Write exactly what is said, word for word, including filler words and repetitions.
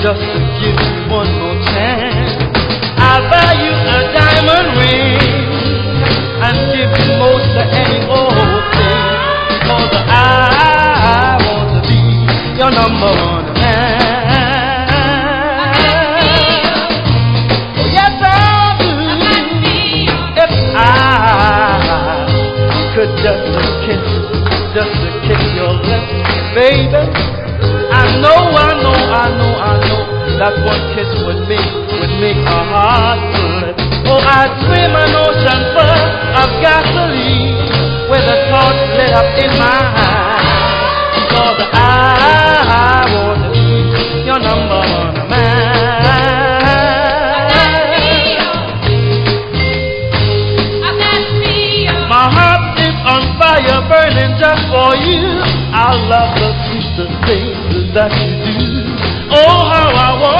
just to give you one more chance. I'll buy you a diamond ring and give you most of any old thing, 'cause I want to be your number one man. Oh yes I do. If I could just a kiss, just to kiss your lips, baby, I know, I know, I know, I know that one kiss would make, would make a heart slip. Oh, I swim an ocean full of gasoline with a torch lit up in my hand, 'cause I want to be your number one man. My heart is on fire, burning just for you. I love the sweet things that you do. Oh, how I want